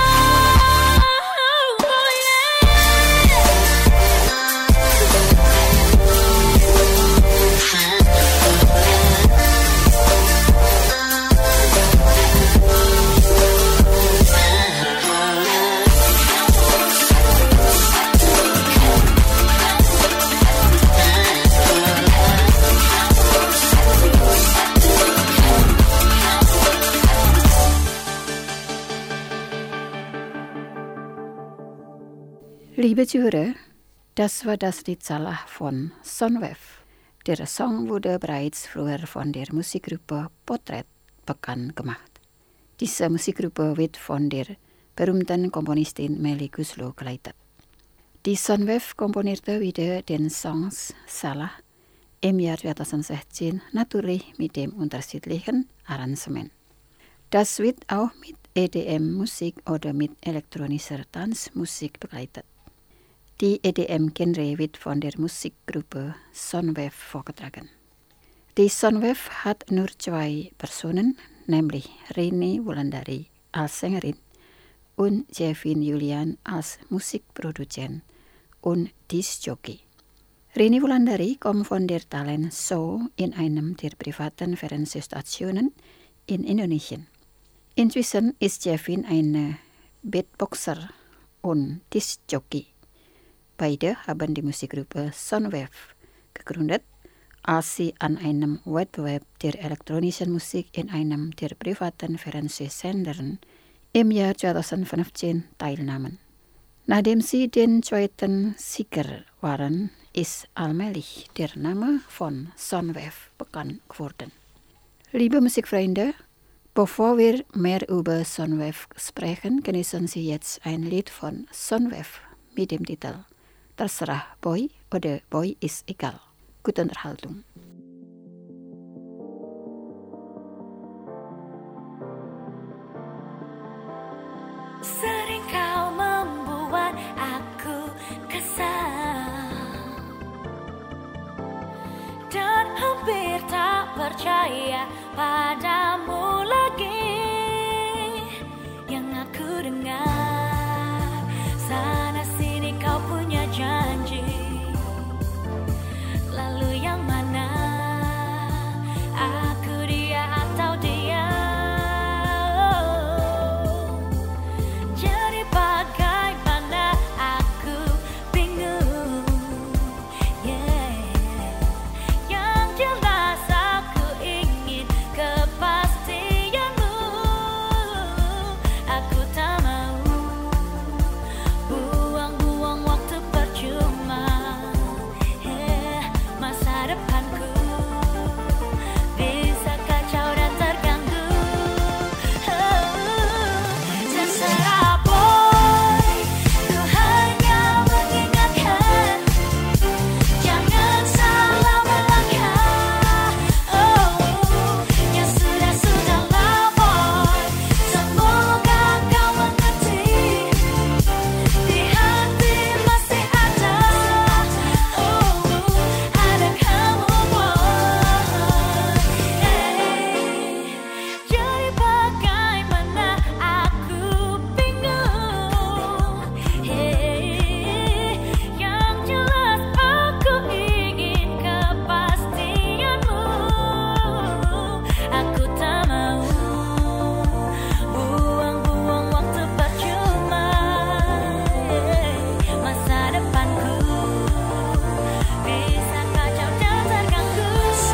Liebe Zuhörer, das war das Lied Salah von Soundwave. Der Song wurde bereits früher von der Musikgruppe Potret bekannt gemacht. Diese Musikgruppe wird von der berühmten Komponistin Melly Goeslaw geleitet. Die Soundwave komponierte wieder den Song Salah im Jahr 2016, natürlich mit dem unterschiedlichen Arrangement. Das wird auch mit EDM-Musik oder mit elektronischer Tanzmusik begleitet. Die EDM-Genre wird von der Musikgruppe Soundwave vorgetragen. Die Sonwef hat nur 2 Personen, nämlich Rini Wulandari als Sängerin und Jevin Julian als Musikproduzent und Discjockey. Rini Wulandari kommt von der Talentshow in einem der privaten Fernsehstationen in Indonesien. Inzwischen ist Jevin ein Beatboxer und Discjockey. Beide haben die Musikgruppe Sonwef gegründet, als sie an einem Wettbewerb der elektronischen Musik in einem der privaten Fernsehsendern im Jahr 2015 teilnahmen. Nachdem sie den zweiten Sieger waren, ist allmählich der Name von Sonwef bekannt geworden. Liebe Musikfreunde, bevor wir mehr über Sonwef sprechen, genießen Sie jetzt ein Lied von Sonwef mit dem Titel Terserah Boy oder Boy ist egal. Gute Unterhaltung.
Sering kau membuat aku kesal dan hampir tak percaya padamu lagi. Yang aku dengar sana sini kau punya janji. Lalu yang mana? Aku dia atau dia? Jadi bagaimana aku bingung. Yang jelas aku ingin kepastianmu. Aku tak mau buang-buang waktu percuma. Masa depanku bisa kacau dan terganggu. Terserah boy, ku hanya mengingatkan, jangan salah melangkah. Ya sudah-sudahlah boy, semoga kau mengerti. Di hati masih ada kamu boy. Jadi bagaimana aku bingung. Yang jelas aku ingin kepastianmu. Aku tak mau buang-buang waktu percuma. Masa depanku bisa kacau dan terganggu.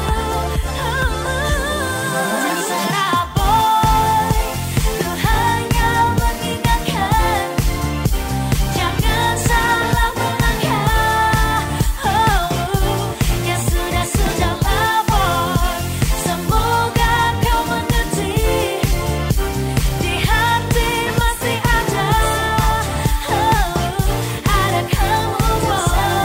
Terserah boy, ku hanya mengingatkan, jangan salah melangkah. Ya sudah-sudahlah boy, semoga kau mengerti. Di hati masih ada kamu boy.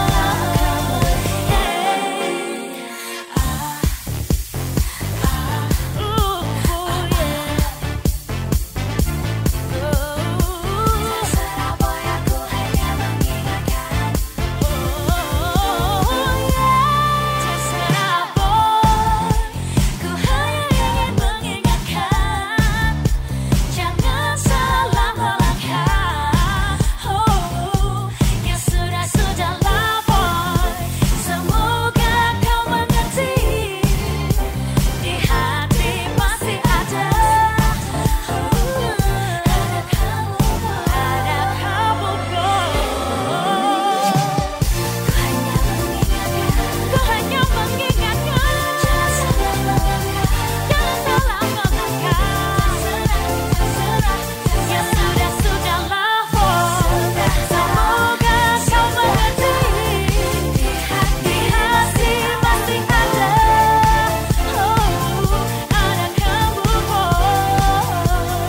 Terserah boy, aku hanya mengingatkan. Terserah boy, ku hanya ingin mengingatkan, jangan salah melangkah. Ya sudah-sudahlah boy, semoga kau mengerti. Di hati masih ada kamu boy. Ku hanya mengingatkan, jangan salah melangkah. Ya sudah-sudahlah boy, semoga kau mengerti. Di hati masih ada kamu boy.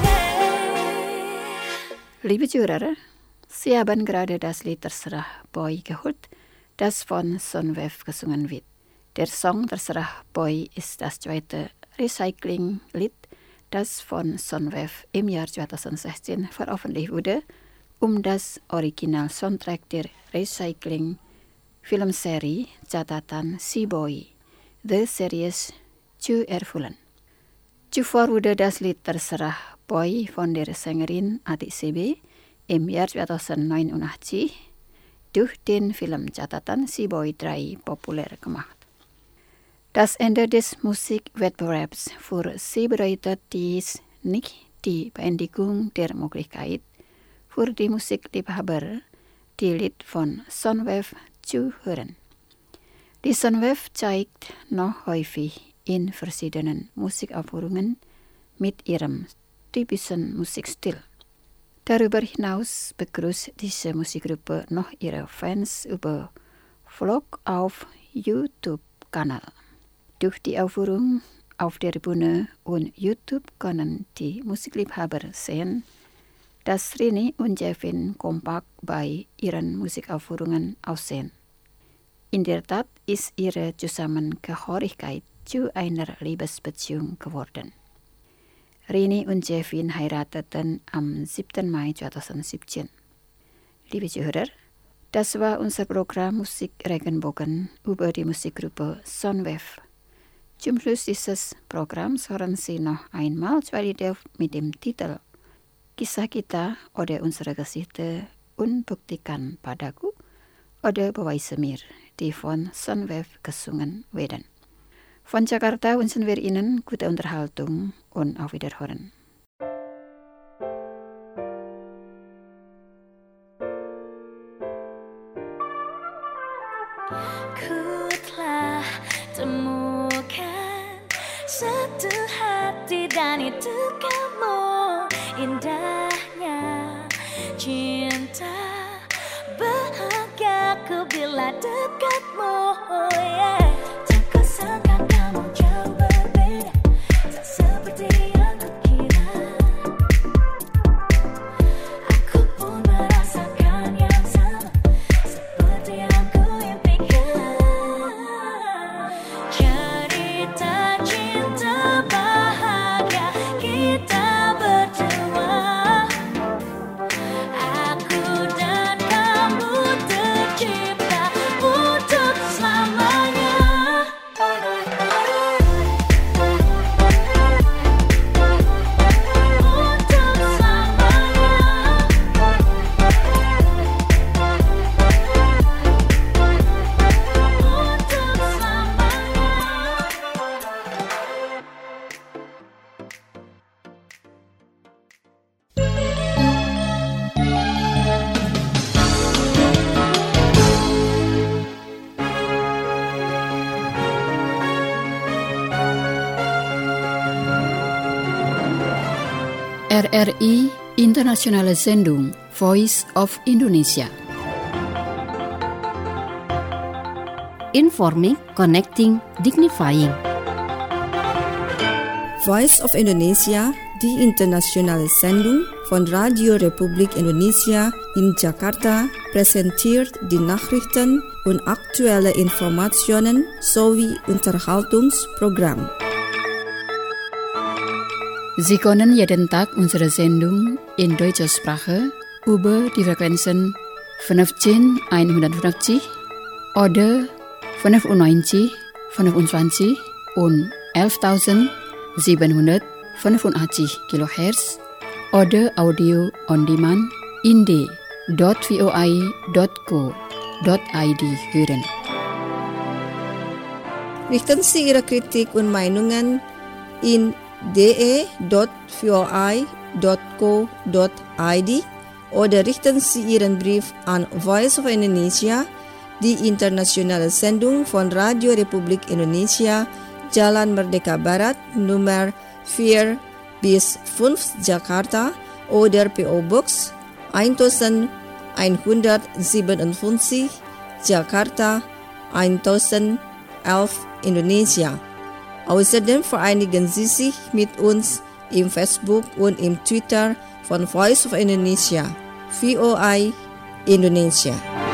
Liebe Zuhörer, Sie haben gerade das Lied Terserah Boy gehört, das von Sonwef gesungen wird. Der Song Terserah Boy ist das zweite Recycling-Lied, das von Sonwef im Jahr 2016 veröffentlicht wurde, das Original-Soundtrack der Recycling-Filmserie Catatan Si Boy The Series 2 erfüllen. Zuvor wurde das Lied Terserah Boy von der Sängerin Atik CB im Jahr 2089 durch den Film Catatan Si Boy 3 populär gemacht. Das Ende des Musikwettbewerbs für sie bedeutet dies nicht die Beendigung der Möglichkeit für die Musikliebhaber, die Lied von Soundwave zu hören. Die Soundwave zeigt noch häufig in verschiedenen Musikaufführungen mit ihrem typischen Musikstil. Darüber hinaus begrüßt diese Musikgruppe noch ihre Fans über Vlog auf YouTube-Kanal. Durch die Aufführung auf der Bühne und YouTube können die Musikliebhaber sehen, dass Rini und Jevin kompakt bei ihren Musikaufführungen aussehen. In der Tat ist ihre Zusammengehörigkeit zu einer Liebesbeziehung geworden. Rini und Jevin heirateten am 7. Mai 2017. Liebe Zuhörer, das war unser Programm Musik Regenbogen über die Musikgruppe Soundwave. Zum Schluss dieses Programms hören Sie noch einmal zwei Lieder mit dem Titel Kisah Kita oder unsere Geschichte und Buktikan Padaku oder Beweise mir, die von Soundwave gesungen werden. Von Jakarta wünschen wir Ihnen gute Unterhaltung und auf Wiederhören.
Ku telah temukan satu hati dan itu kamu. Indahnya cinta bahagiaku bila dekatmu, yeah. Tak kusangka kamu jauh berbeda, tak seperti yang kukira. Aku pun merasakan yang sama seperti yang kuimpikan. Cerita cinta bahagia kita berdua, aku dan kamu tercipta untuk selamanya. Untuk selamanya. Untuk
RRI Internationale Sendung Voice of Indonesia.
Informing, connecting, dignifying.
Voice of Indonesia, die internationale Sendung von Radio Republik Indonesia in Jakarta, präsentiert die Nachrichten und aktuelle Informationen sowie Unterhaltungsprogramm.
Sie können jeden Tag unsere Sendung in deutscher Sprache über die Frequenzen 15150 oder 95, 25 und 11.785 kHz oder Audio on Demand in d.voi.co.id hören.
Richten Sie Ihre Kritik und Meinungen in de.voi.co.id oder richten Sie Ihren Brief an Voice of Indonesia, die internationale Sendung von Radio Republik Indonesia, Jalan Merdeka Barat, Nummer 4 bis 5 Jakarta oder PO Box 1157 Jakarta 1011 Indonesia. Außerdem vereinigen Sie sich mit uns im Facebook und im Twitter von Voice of Indonesia, VOI Indonesia.